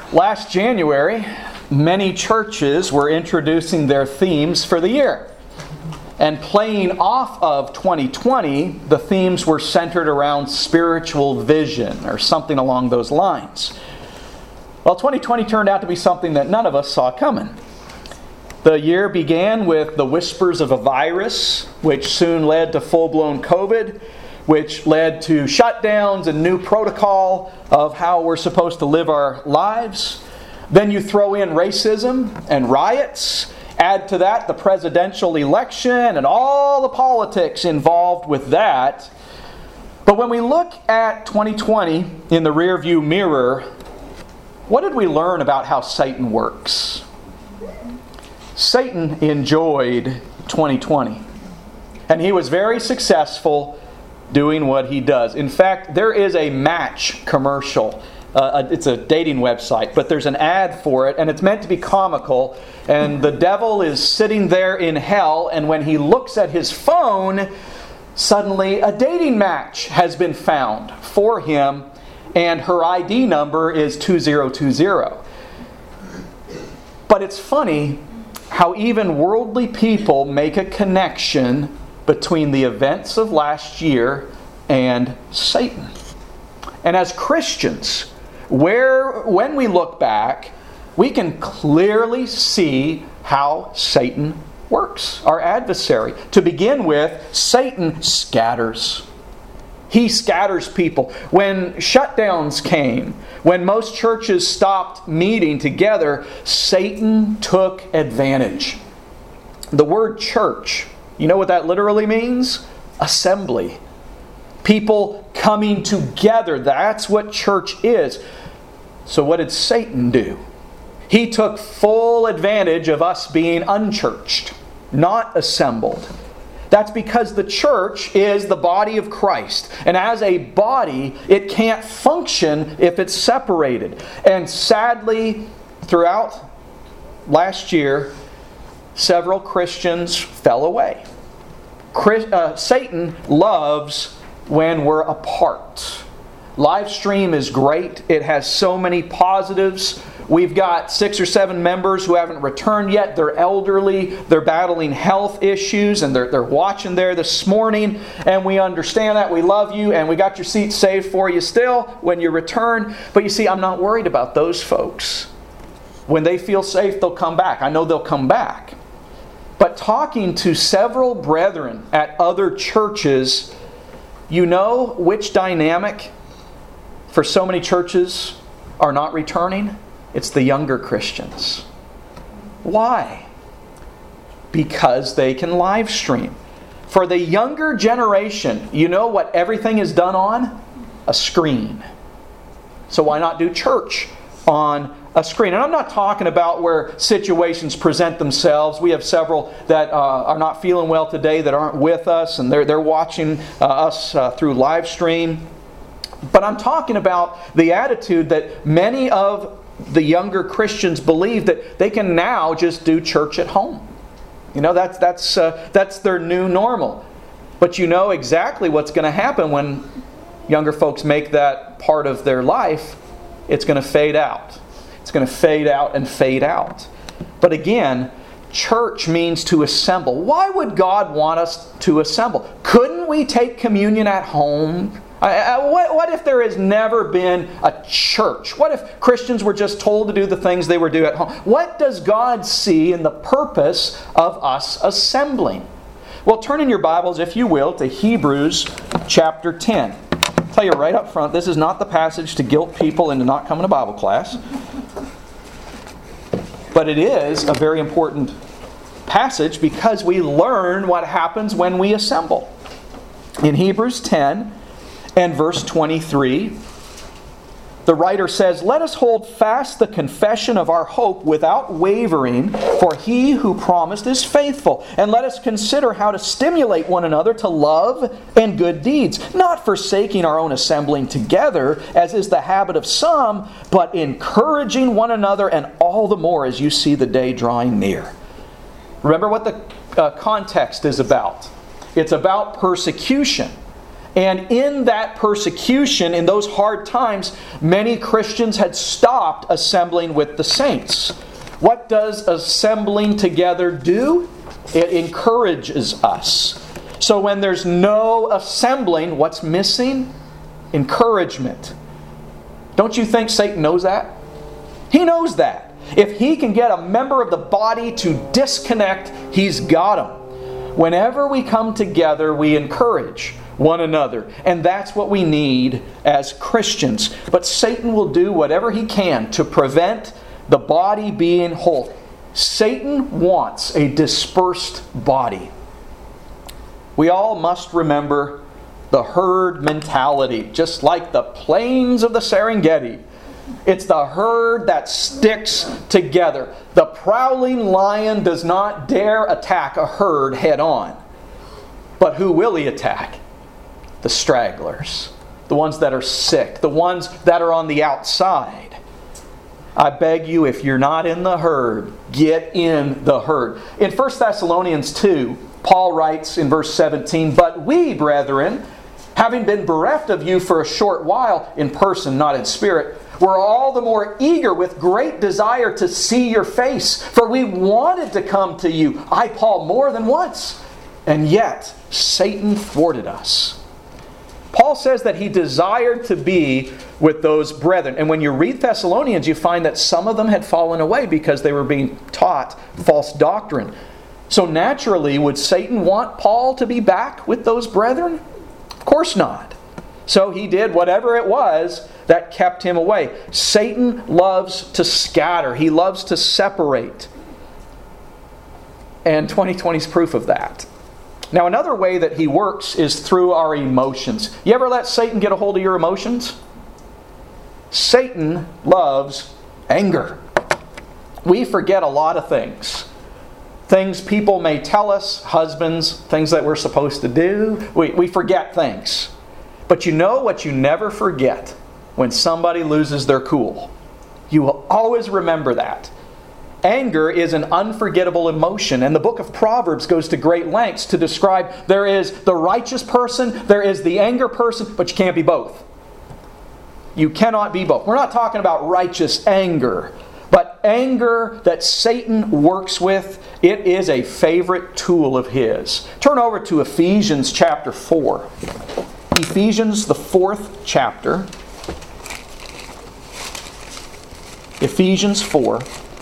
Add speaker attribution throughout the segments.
Speaker 1: Last January, many churches were introducing their themes for the year. And playing off of 2020, the themes were centered around spiritual vision or something along those lines. Well, 2020 turned out to be something that none of us saw coming. The year began with the whispers of a virus, which soon led to full-blown COVID, which led to shutdowns and new protocol of how we're supposed to live our lives. Then you throw in racism and riots. Add to that the presidential election and all the politics involved with that. But when we look at 2020 in the rearview mirror, what did we learn about how Satan works? Satan enjoyed 2020. And he was very successful doing what he does. In fact, there is a Match commercial. It's a dating website, but there's an ad for it, and it's meant to be comical. And the devil is sitting there in hell, and when he looks at his phone, suddenly a dating match has been found for him, and her ID number is 2020. But it's funny how even worldly people make a connection between the events of last year and Satan. And as Christians, when we look back, we can clearly see how Satan works, our adversary. To begin with, Satan scatters. He scatters people. When shutdowns came, when most churches stopped meeting together, Satan took advantage. The word church, you know what that literally means? Assembly. People coming together. That's what church is. So what did Satan do? He took full advantage of us being unchurched, not assembled. That's because the church is the body of Christ. And as a body, it can't function if it's separated. And sadly, throughout last year, several Christians fell away. Satan loves when we're apart. Live stream is great. It has so many positives. We've got 6 or 7 members who haven't returned yet. They're elderly. They're battling health issues, and they're watching there this morning. And we understand that. We love you, and we got your seat saved for you still when you return. But you see, I'm not worried about those folks. When they feel safe, they'll come back. I know they'll come back. But talking to several brethren at other churches, you know which dynamic for so many churches are not returning? It's the younger Christians. Why? Because they can live stream. For the younger generation, you know what everything is done on? A screen. So why not do church on a screen? And I'm not talking about where situations present themselves. We have several that are not feeling well today that aren't with us, and they're watching us through live stream. But I'm talking about the attitude that many of the younger Christians believe that they can now just do church at home. You know, that's their new normal. But you know exactly what's going to happen when younger folks make that part of their life. It's going to fade out. It's going to fade out and fade out. But again, church means to assemble. Why would God want us to assemble? Couldn't we take communion at home? What if there has never been a church? What if Christians were just told to do the things they were doing at home? What does God see in the purpose of us assembling? Well, turn in your Bibles, if you will, to Hebrews chapter 10. I'll tell you right up front, this is not the passage to guilt people into not coming to Bible class. But it is a very important passage because we learn what happens when we assemble. In Hebrews 10 and verse 23, the writer says, "Let us hold fast the confession of our hope without wavering, for he who promised is faithful. And let us consider how to stimulate one another to love and good deeds, not forsaking our own assembling together, as is the habit of some, but encouraging one another, and all the more as you see the day drawing near." Remember what the context is about. It's about persecution. And in that persecution, in those hard times, many Christians had stopped assembling with the saints. What does assembling together do? It encourages us. So when there's no assembling, what's missing? Encouragement. Don't you think Satan knows that? He knows that. If he can get a member of the body to disconnect, he's got him. Whenever we come together, we encourage one another. And that's what we need as Christians. But Satan will do whatever he can to prevent the body being whole. Satan wants a dispersed body. We all must remember the herd mentality, just like the plains of the Serengeti. It's the herd that sticks together. The prowling lion does not dare attack a herd head on. But who will he attack? The stragglers. The ones that are sick. The ones that are on the outside. I beg you, if you're not in the herd, get in the herd. In 1 Thessalonians 2, Paul writes in verse 17, "But we, brethren, having been bereft of you for a short while, in person, not in spirit, were all the more eager with great desire to see your face. For we wanted to come to you, I, Paul, more than once. And yet, Satan thwarted us." Paul says that he desired to be with those brethren. And when you read Thessalonians, you find that some of them had fallen away because they were being taught false doctrine. So naturally, would Satan want Paul to be back with those brethren? Of course not. So he did whatever it was that kept him away. Satan loves to scatter. He loves to separate. And 2020 is proof of that. Now, another way that he works is through our emotions. You ever let Satan get a hold of your emotions? Satan loves anger. We forget a lot of things. Things people may tell us, husbands, things that we're supposed to do. We forget things. But you know what you never forget? When somebody loses their cool. You will always remember that. Anger is an unforgettable emotion, and the book of Proverbs goes to great lengths to describe there is the righteous person, there is the anger person, but you can't be both. You cannot be both. We're not talking about righteous anger, but anger that Satan works with. It is a favorite tool of his. Turn over to Ephesians chapter 4. Ephesians, the 4th chapter. Ephesians 4.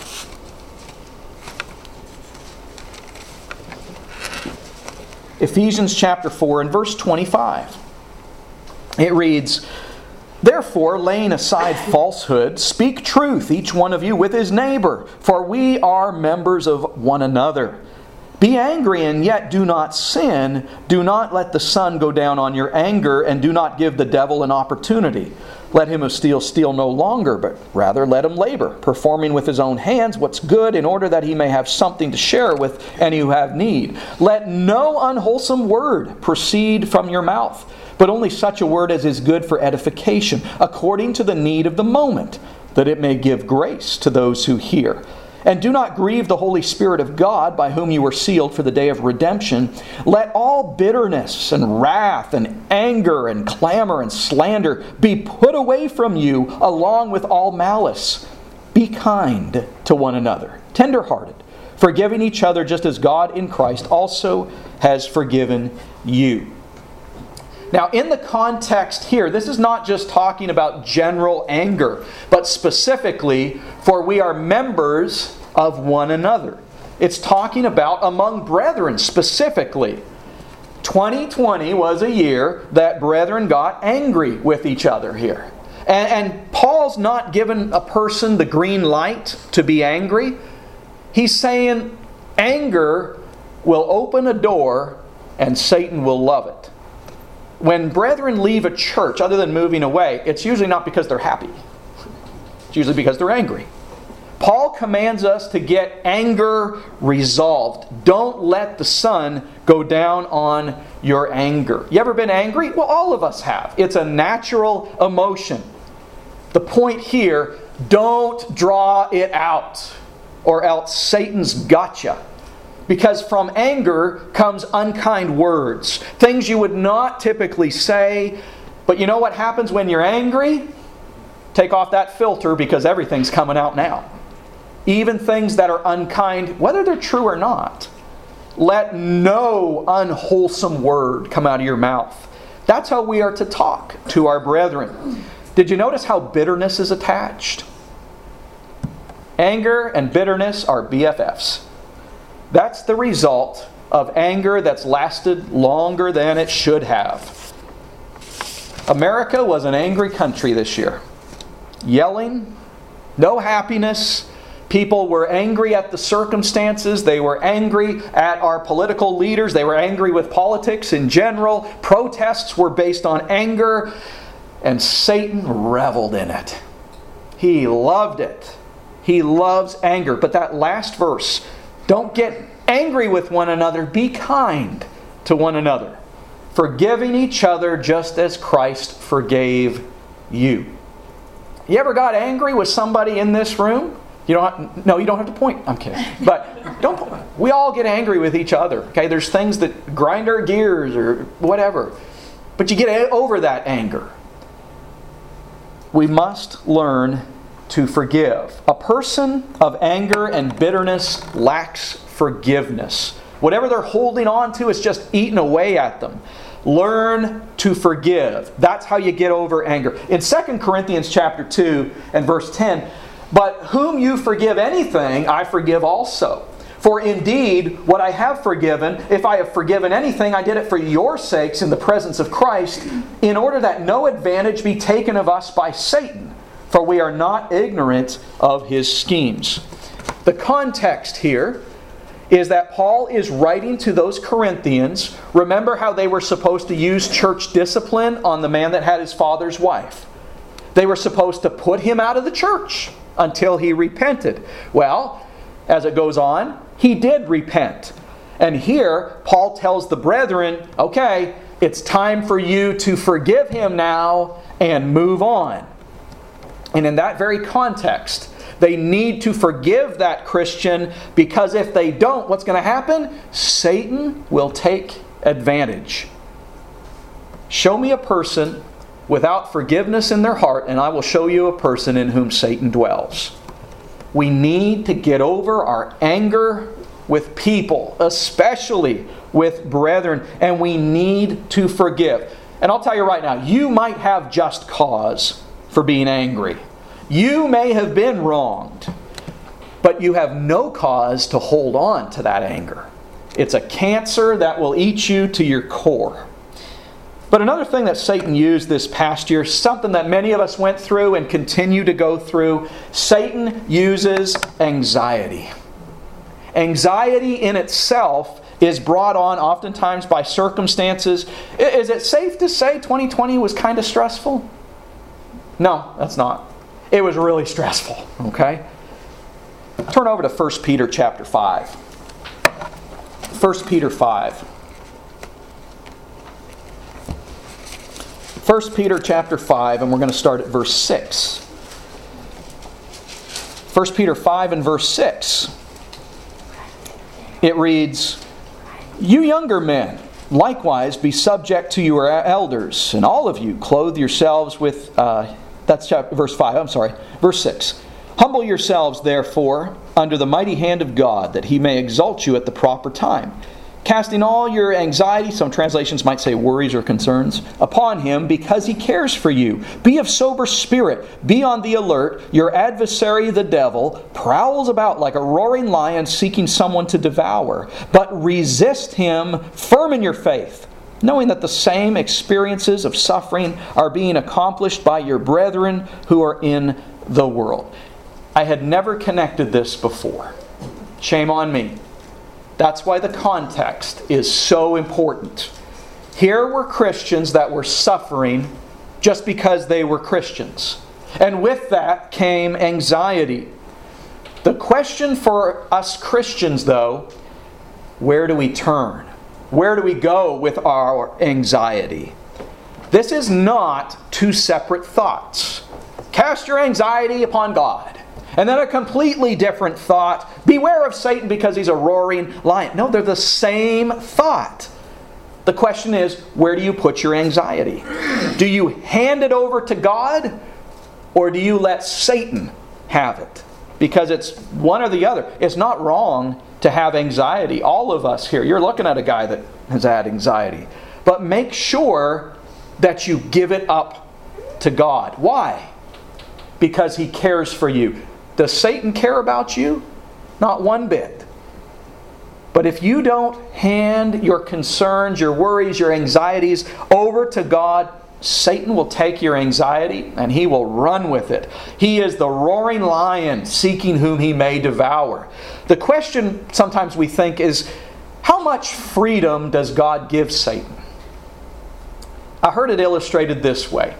Speaker 1: Ephesians chapter 4 and verse 25. It reads, "Therefore, laying aside falsehood, speak truth, each one of you with his neighbor, for we are members of one another. Be angry and yet do not sin. Do not let the sun go down on your anger, and do not give the devil an opportunity. Let him who steals steal no longer, but rather let him labor, performing with his own hands what's good, in order that he may have something to share with any who have need. Let no unwholesome word proceed from your mouth, but only such a word as is good for edification, according to the need of the moment, that it may give grace to those who hear. And do not grieve the Holy Spirit of God, by whom you were sealed for the day of redemption. Let all bitterness and wrath and anger and clamor and slander be put away from you, along with all malice. Be kind to one another, tender-hearted, forgiving each other just as God in Christ also has forgiven you." Now, in the context here, this is not just talking about general anger, but specifically, for we are members of one another. It's talking about among brethren specifically. 2020 was a year that brethren got angry with each other here. And Paul's not giving a person the green light to be angry. He's saying anger will open a door and Satan will love it. When brethren leave a church, other than moving away, it's usually not because they're happy. It's usually because they're angry. Paul commands us to get anger resolved. Don't let the sun go down on your anger. You ever been angry? Well, all of us have. It's a natural emotion. The point here, don't draw it out, or else Satan's got you. Because from anger comes unkind words. Things you would not typically say. But you know what happens when you're angry? Take off that filter because everything's coming out now. Even things that are unkind, whether they're true or not. Let no unwholesome word come out of your mouth. That's how we are to talk to our brethren. Did you notice how bitterness is attached? Anger and bitterness are BFFs. That's the result of anger that's lasted longer than it should have. America was an angry country this year. Yelling, no happiness. People were angry at the circumstances. They were angry at our political leaders. They were angry with politics in general. Protests were based on anger. And Satan reveled in it. He loved it. He loves anger. But that last verse, don't get angry with one another. Be kind to one another, forgiving each other just as Christ forgave you. You ever got angry with somebody in this room? You don't have to point. I'm kidding. But don't point. We all get angry with each other. Okay, there's things that grind our gears or whatever. But you get over that anger. We must learn to forgive. A person of anger and bitterness lacks forgiveness. Whatever they're holding on to is just eating away at them. Learn to forgive. That's how you get over anger. In 2 Corinthians chapter 2 and verse 10, but whom you forgive anything, I forgive also. For indeed, what I have forgiven, if I have forgiven anything, I did it for your sakes in the presence of Christ, in order that no advantage be taken of us by Satan. For we are not ignorant of his schemes. The context here is that Paul is writing to those Corinthians. Remember how they were supposed to use church discipline on the man that had his father's wife. They were supposed to put him out of the church until he repented. Well, as it goes on, he did repent. And here, Paul tells the brethren, okay, it's time for you to forgive him now and move on. And in that very context, they need to forgive that Christian, because if they don't, what's going to happen? Satan will take advantage. Show me a person without forgiveness in their heart, and I will show you a person in whom Satan dwells. We need to get over our anger with people, especially with brethren, and we need to forgive. And I'll tell you right now, you might have just cause for being angry. You may have been wronged, but you have no cause to hold on to that anger. It's a cancer that will eat you to your core. But another thing that Satan used this past year, something that many of us went through and continue to go through, Satan uses anxiety. Anxiety in itself is brought on oftentimes by circumstances. Is it safe to say 2020 was kind of stressful? No, that's not. It was really stressful, okay? Turn over to 1 Peter chapter 5. 1 Peter 5. 1 Peter chapter 5, and we're going to start at verse 6. 1 Peter 5 and verse 6. It reads, "You younger men, likewise be subject to your elders, and all of you clothe yourselves with..." That's verse 5, I'm sorry. Verse 6. "Humble yourselves, therefore, under the mighty hand of God, that He may exalt you at the proper time, casting all your anxiety," some translations might say worries or concerns, "upon Him, because He cares for you. Be of sober spirit. Be on the alert. Your adversary, the devil, prowls about like a roaring lion seeking someone to devour. But resist him firm in your faith, knowing that the same experiences of suffering are being accomplished by your brethren who are in the world." I had never connected this before. Shame on me. That's why the context is so important. Here were Christians that were suffering just because they were Christians. And with that came anxiety. The question for us Christians, though, where do we turn? Where do we go with our anxiety? This is not two separate thoughts. Cast your anxiety upon God. And then a completely different thought, Beware of Satan because he's a roaring lion. No, they're the same thought. The question is, where do you put your anxiety? Do you hand it over to God, or do you let Satan have it? Because it's one or the other. It's not wrong to have anxiety. All of us here, you're looking at a guy that has had anxiety. But make sure that you give it up to God. Why? Because He cares for you. Does Satan care about you? Not one bit. But if you don't hand your concerns, your worries, your anxieties over to God, Satan will take your anxiety and he will run with it. He is the roaring lion seeking whom he may devour. The question sometimes we think is, how much freedom does God give Satan? I heard it illustrated this way.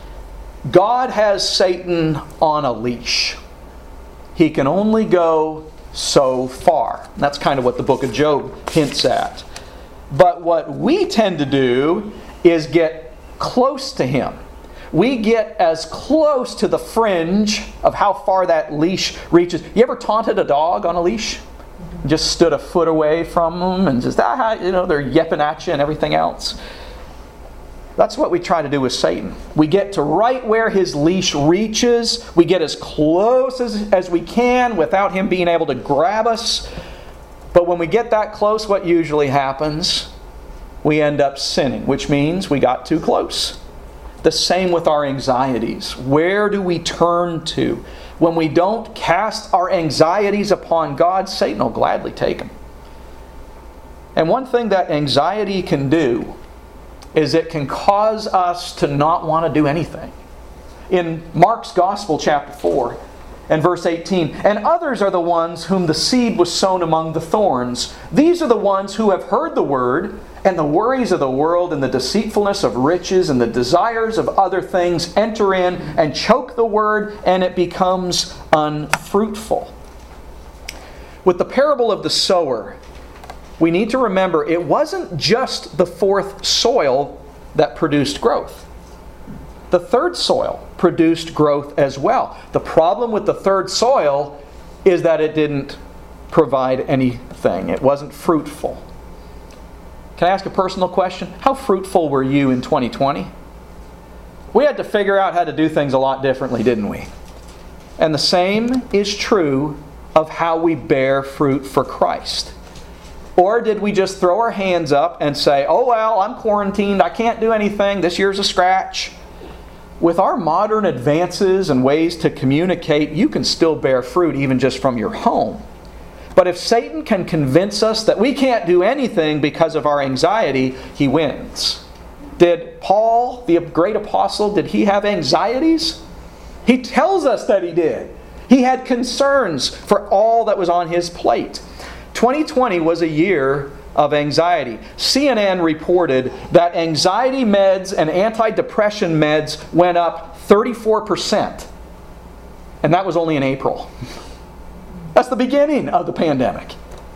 Speaker 1: God has Satan on a leash. He can only go so far. That's kind of what the book of Job hints at. But what we tend to do is get close to him. We get as close to the fringe of how far that leash reaches. You ever taunted a dog on a leash? Just stood a foot away from them and just, they're yipping at you and everything else. That's what we try to do with Satan. We get to right where his leash reaches. We get as close as we can without him being able to grab us. But when we get that close, what usually happens? We end up sinning, which means we got too close. The same with our anxieties. Where do we turn to? When we don't cast our anxieties upon God, Satan will gladly take them. And one thing that anxiety can do is it can cause us to not want to do anything. In Mark's Gospel, chapter 4, and verse 18, and others are the ones whom the seed was sown among the thorns. These are the ones who have heard the word, and the worries of the world and the deceitfulness of riches and the desires of other things enter in and choke the word, and it becomes unfruitful. With the parable of the sower, we need to remember it wasn't just the fourth soil that produced growth. The third soil produced growth as well. The problem with the third soil is that it didn't provide anything. It wasn't fruitful. Can I ask a personal question? How fruitful were you in 2020? We had to figure out how to do things a lot differently, didn't we? And the same is true of how we bear fruit for Christ. Or did we just throw our hands up and say, oh well, I'm quarantined, I can't do anything, this year's a scratch? With our modern advances and ways to communicate, you can still bear fruit even just from your home. But if Satan can convince us that we can't do anything because of our anxiety, he wins. Did Paul, the great apostle, did he have anxieties? He tells us that he did. He had concerns for all that was on his plate. 2020 was a year of anxiety. CNN reported that anxiety meds and antidepressant meds went up 34%. And that was only in April. That's the beginning of the pandemic.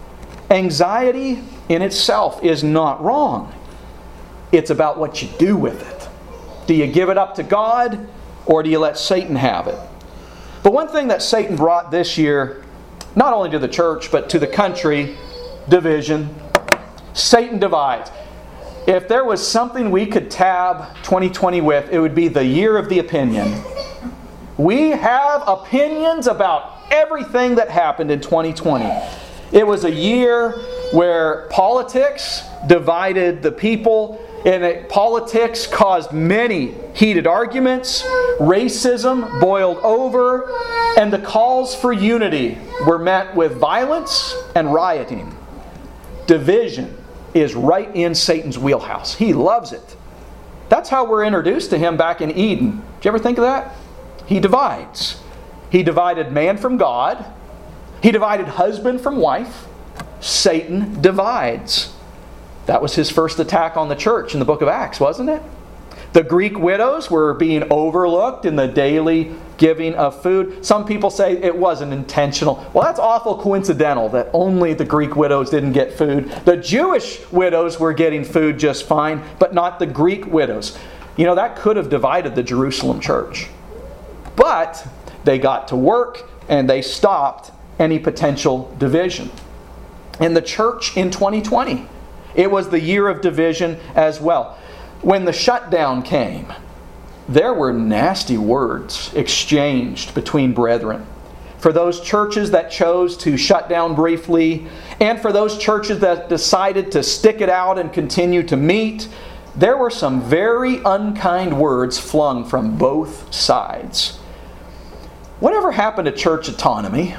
Speaker 1: Anxiety in itself is not wrong. It's about what you do with it. Do you give it up to God, or do you let Satan have it? But one thing that Satan brought this year, not only to the church, but to the country, division. Satan divides. If there was something we could tab 2020 with, it would be the year of the opinion. We have opinions about everything that happened in 2020. It was a year where politics divided the people, and politics caused many heated arguments, racism boiled over, and the calls for unity were met with violence and rioting. Division is right in Satan's wheelhouse. He loves it. That's how we're introduced to him back in Eden. Did you ever think of that? He divides. He divided man from God. He divided husband from wife. Satan divides. That was his first attack on the church in the book of Acts, wasn't it? The Greek widows were being overlooked in the daily giving of food. Some people say it wasn't intentional. Well, that's awful coincidental that only the Greek widows didn't get food. The Jewish widows were getting food just fine, but not the Greek widows. You know, that could have divided the Jerusalem church. But they got to work and they stopped, any potential division. In the church in 2020, it was the year of division as well. When the shutdown came, there were nasty words exchanged between brethren. For those churches that chose to shut down briefly, and for those churches that decided to stick it out and continue to meet, there were some very unkind words flung from both sides. Whatever happened to church autonomy?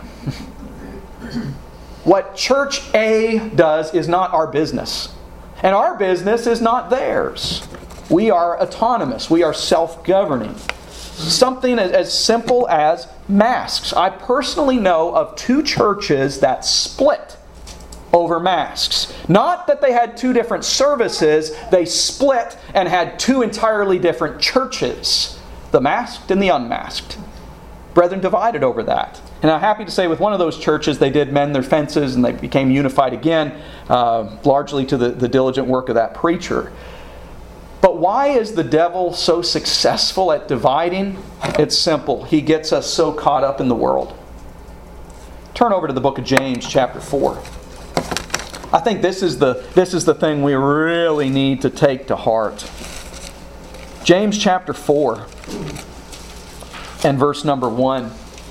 Speaker 1: What Church A does is not our business. And our business is not theirs. We are autonomous. We are self-governing. Something as simple as masks. I personally know of 2 churches that split over masks. Not that they had 2 different services, they split and had 2 entirely different churches. The masked and the unmasked. Brethren divided over that. And I'm happy to say with one of those churches they did mend their fences and they became unified again, largely to the diligent work of that preacher. But why is the devil so successful at dividing? It's simple. He gets us so caught up in the world. Turn over to the book of James chapter 4. I think this is the thing we really need to take to heart. James chapter 4 and verse number 1.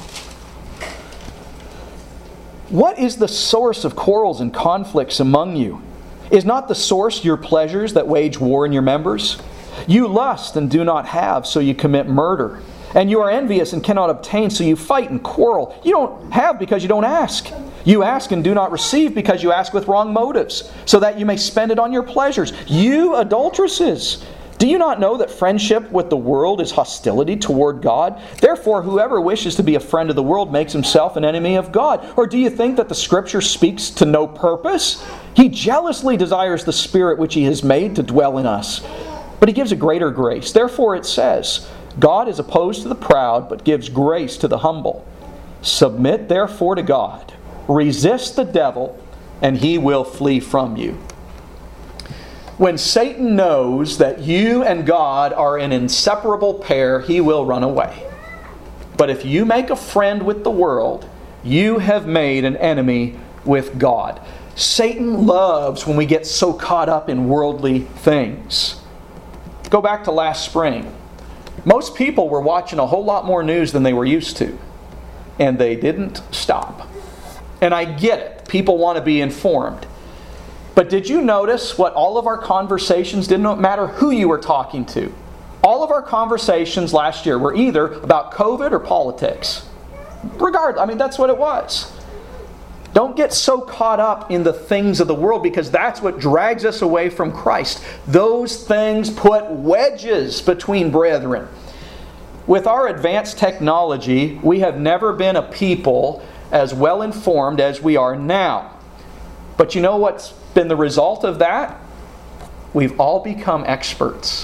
Speaker 1: What is the source of quarrels and conflicts among you? Is not the source your pleasures that wage war in your members? You lust and do not have, so you commit murder. And you are envious and cannot obtain, so you fight and quarrel. You don't have because you don't ask. You ask and do not receive because you ask with wrong motives, so that you may spend it on your pleasures. You adulteresses! Do you not know that friendship with the world is hostility toward God? Therefore, whoever wishes to be a friend of the world makes himself an enemy of God. Or do you think that the Scripture speaks to no purpose? He jealously desires the Spirit which He has made to dwell in us. But He gives a greater grace. Therefore it says, God is opposed to the proud, but gives grace to the humble. Submit therefore to God. Resist the devil, and he will flee from you. When Satan knows that you and God are an inseparable pair, he will run away. But if you make a friend with the world, you have made an enemy with God. Satan loves when we get so caught up in worldly things. Go back to last spring. Most people were watching a whole lot more news than they were used to. And they didn't stop. And I get it. People want to be informed. But did you notice what all of our conversations, didn't matter who you were talking to. All of our conversations last year were either about COVID or politics. That's what it was. Don't get so caught up in the things of the world, because that's what drags us away from Christ. Those things put wedges between brethren. With our advanced technology, we have never been a people as well informed as we are now. But you know what's been the result of that? We've all become experts.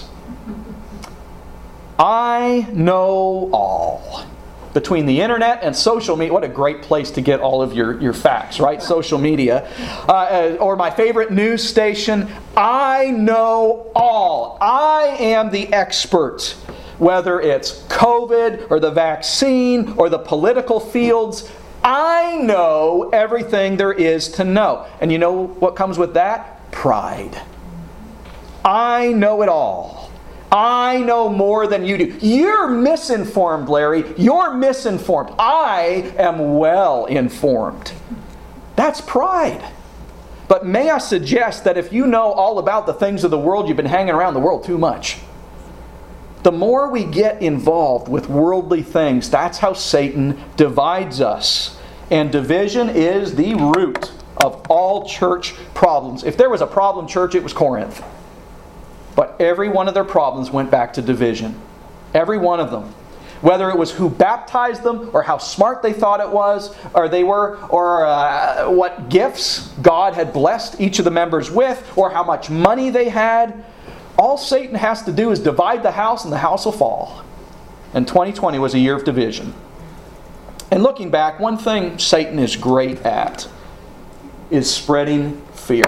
Speaker 1: I know all. Between the internet and social media, what a great place to get all of your facts, right? Social media. Or my favorite news station, I know all. I am the expert. Whether it's COVID or the vaccine or the political fields, I know everything there is to know. And you know what comes with that? Pride. I know it all. I know more than you do. You're misinformed, Larry. You're misinformed. I am well informed. That's pride. But may I suggest that if you know all about the things of the world, you've been hanging around the world too much. The more we get involved with worldly things, that's how Satan divides us. And division is the root of all church problems. If there was a problem church, it was Corinth. But every one of their problems went back to division. Every one of them. Whether it was who baptized them, or how smart they thought it was, or they were, or what gifts God had blessed each of the members with, or how much money they had. All Satan has to do is divide the house, and the house will fall. And 2020 was a year of division. And looking back, one thing Satan is great at is spreading fear.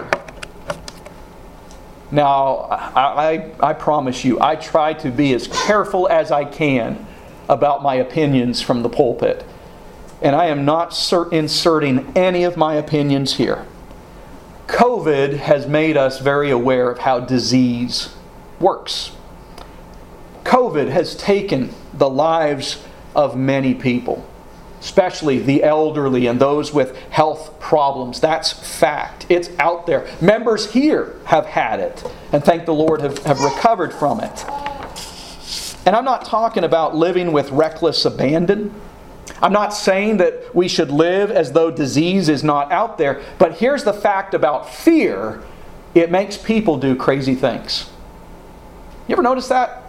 Speaker 1: Now, I promise you, I try to be as careful as I can about my opinions from the pulpit. and I am not inserting any of my opinions here. COVID has made us very aware of how disease works. COVID has taken the lives of many people, especially the elderly and those with health problems. That's fact. It's out there. Members here have had it, and thank the Lord have recovered from it. And I'm not talking about living with reckless abandon. I'm not saying that we should live as though disease is not out there. But here's the fact about fear. It makes people do crazy things. You ever notice that?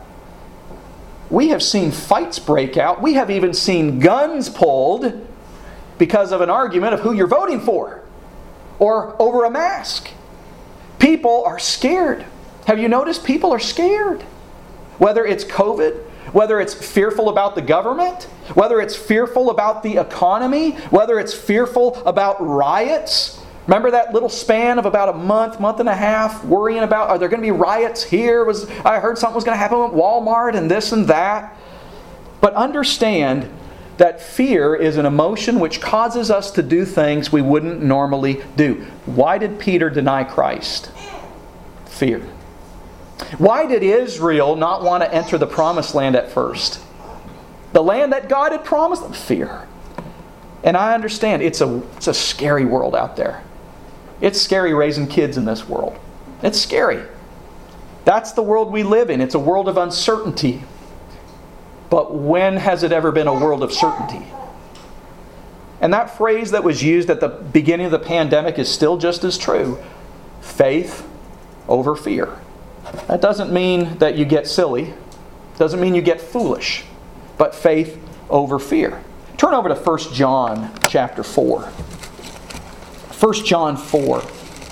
Speaker 1: We have seen fights break out. We have even seen guns pulled because of an argument of who you're voting for or over a mask. People are scared. Have you noticed people are scared? Whether it's COVID, whether it's fearful about the government, whether it's fearful about the economy, whether it's fearful about riots. Remember that little span of about a month and a half, worrying about, are there going to be riots here? I heard something was going to happen at Walmart and this and that. But understand that fear is an emotion which causes us to do things we wouldn't normally do. Why did Peter deny Christ? Fear. Why did Israel not want to enter the promised land at first? The land that God had promised them? Fear. And I understand it's a scary world out there. It's scary raising kids in this world. It's scary. That's the world we live in. It's a world of uncertainty. But when has it ever been a world of certainty? And that phrase that was used at the beginning of the pandemic is still just as true. Faith over fear. That doesn't mean that you get silly. Doesn't mean you get foolish. But faith over fear. Turn over to 1 John chapter 4. 1 John 4.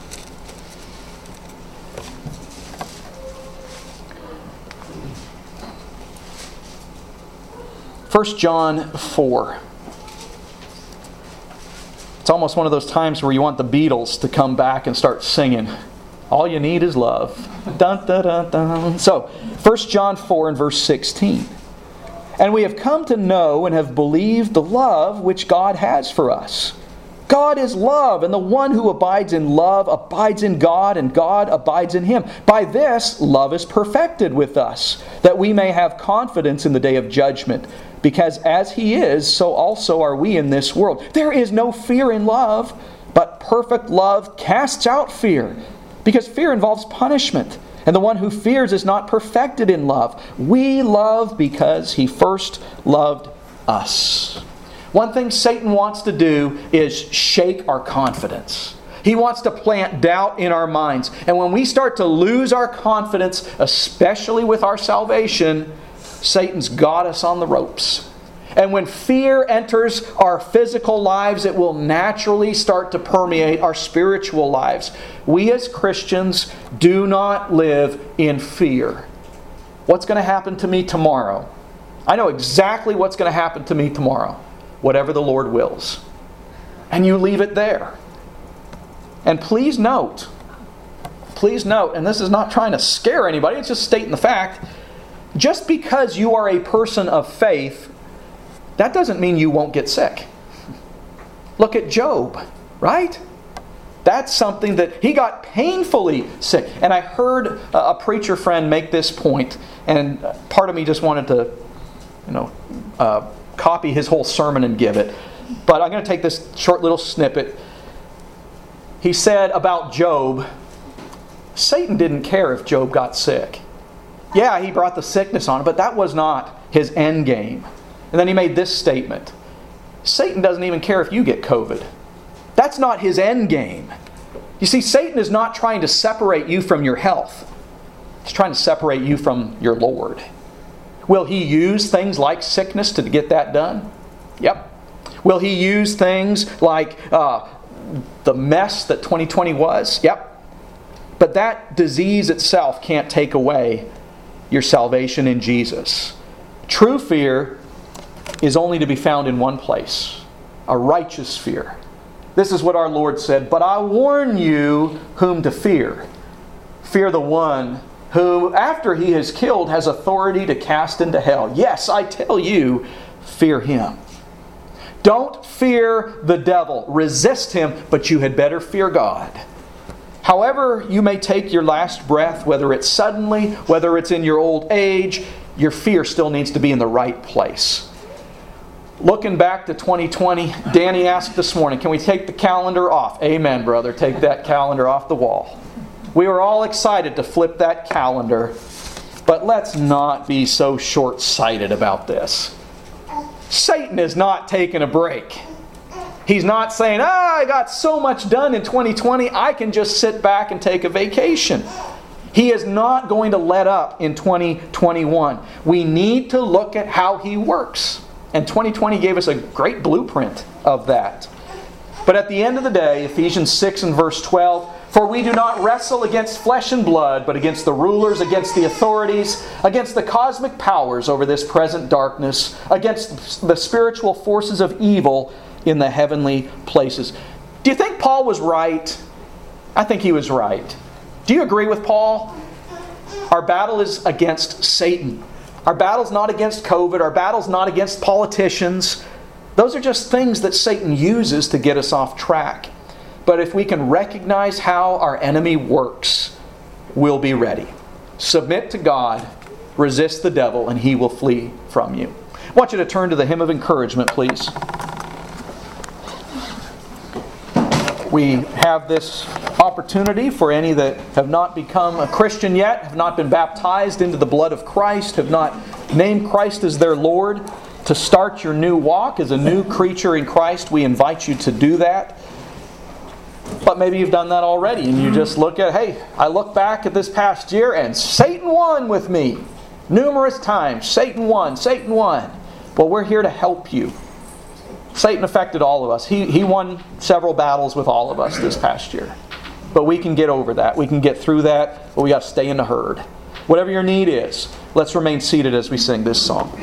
Speaker 1: First John 4. It's almost one of those times where you want the Beatles to come back and start singing. All you need is love. Dun, dun, dun, dun. So, 1 John 4 and verse 16. And we have come to know and have believed the love which God has for us. God is love, and the one who abides in love abides in God, and God abides in him. By this, love is perfected with us, that we may have confidence in the day of judgment. Because as he is, so also are we in this world. There is no fear in love, but perfect love casts out fear. Because fear involves punishment, and the one who fears is not perfected in love. We love because he first loved us. One thing Satan wants to do is shake our confidence. He wants to plant doubt in our minds. And when we start to lose our confidence, especially with our salvation, Satan's got us on the ropes. And when fear enters our physical lives, it will naturally start to permeate our spiritual lives. We as Christians do not live in fear. What's going to happen to me tomorrow? I know exactly what's going to happen to me tomorrow. Whatever the Lord wills. And you leave it there. And please note, and this is not trying to scare anybody, it's just stating the fact, just because you are a person of faith, that doesn't mean you won't get sick. Look at Job, right? That's something that he got painfully sick. And I heard a preacher friend make this point, and part of me just wanted to, copy his whole sermon and give it. But I'm going to take this short little snippet. He said about Job, Satan didn't care if Job got sick. Yeah, he brought the sickness on him, but that was not his end game. And then he made this statement. Satan doesn't even care if you get COVID. That's not his end game. You see, Satan is not trying to separate you from your health. He's trying to separate you from your Lord. Will he use things like sickness to get that done? Yep. Will he use things like the mess that 2020 was? Yep. But that disease itself can't take away your salvation in Jesus. True fear is only to be found in one place. A righteous fear. This is what our Lord said, "But I warn you whom to fear. Fear the one who, after he is killed, has authority to cast into hell. Yes, I tell you, fear him." Don't fear the devil. Resist him, but you had better fear God. However you may take your last breath, whether it's suddenly, whether it's in your old age, your fear still needs to be in the right place. Looking back to 2020, Danny asked this morning, can we take the calendar off? Amen, brother. Take that calendar off the wall. We were all excited to flip that calendar, but let's not be so short-sighted about this. Satan is not taking a break. He's not saying, I got so much done in 2020, I can just sit back and take a vacation. He is not going to let up in 2021. We need to look at how He works. And 2020 gave us a great blueprint of that. But at the end of the day, Ephesians 6 and verse 12, for we do not wrestle against flesh and blood, but against the rulers, against the authorities, against the cosmic powers over this present darkness, against the spiritual forces of evil in the heavenly places. Do you think Paul was right? I think he was right. Do you agree with Paul? Our battle is against Satan. Our battle's not against COVID. Our battle's not against politicians. Those are just things that Satan uses to get us off track. But if we can recognize how our enemy works, we'll be ready. Submit to God, resist the devil, and he will flee from you. I want you to turn to the hymn of encouragement, please. We have this opportunity for any that have not become a Christian yet, have not been baptized into the blood of Christ, have not named Christ as their Lord, to start your new walk as a new creature in Christ. We invite you to do that. But maybe you've done that already and you just look at, hey, I look back at this past year and Satan won with me. Numerous times. Satan won. Satan won. Well, we're here to help you. Satan affected all of us. He won several battles with all of us this past year. But we can get over that. We can get through that. But we got to stay in the herd. Whatever your need is, let's remain seated as we sing this song.